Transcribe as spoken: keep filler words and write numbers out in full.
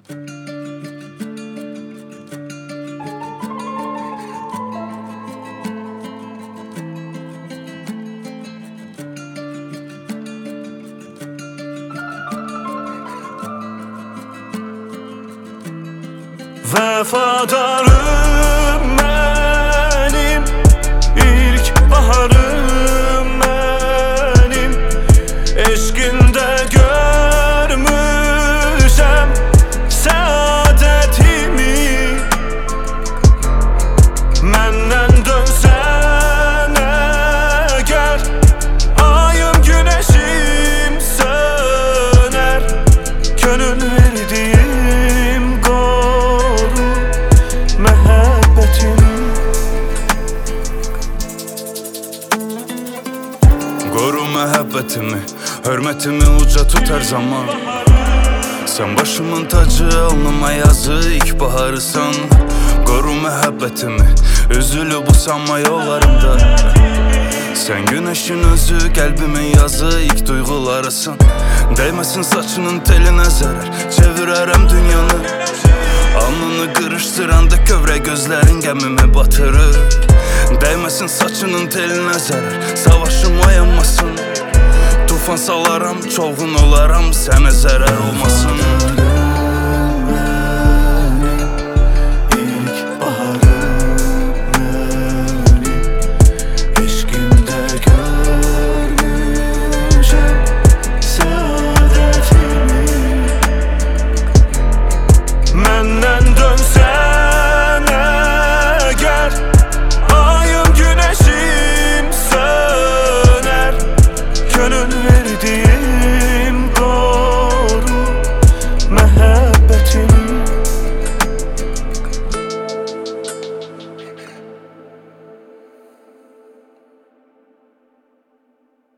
Vefadarım benim, ilk baharım benim. Eşkinde görmüşem saadetimi. Menden dönsen eğer, ayım güneşim söner. Gönül verdiğim koru məhəbbətimi, hörmətimi uca tut hər zaman. Sən başımın tacı, alnıma yazı, ilk baharısan. Koru məhəbbətimi, üzülüb usanma yollarımda. Sən günəşin özü, qəlbimin yazı, ilk duyğularısan. Dəyməsin saçının telinə zərər, çevirərəm dünyanı. Alnını qırışdıranda kövrək gözlərin qəmimi batırır. Dəyməsin saçının telinə zərər, savaşım oyanmasın. Tufan salaram, çovğun olaram, sənə zərər olmasın.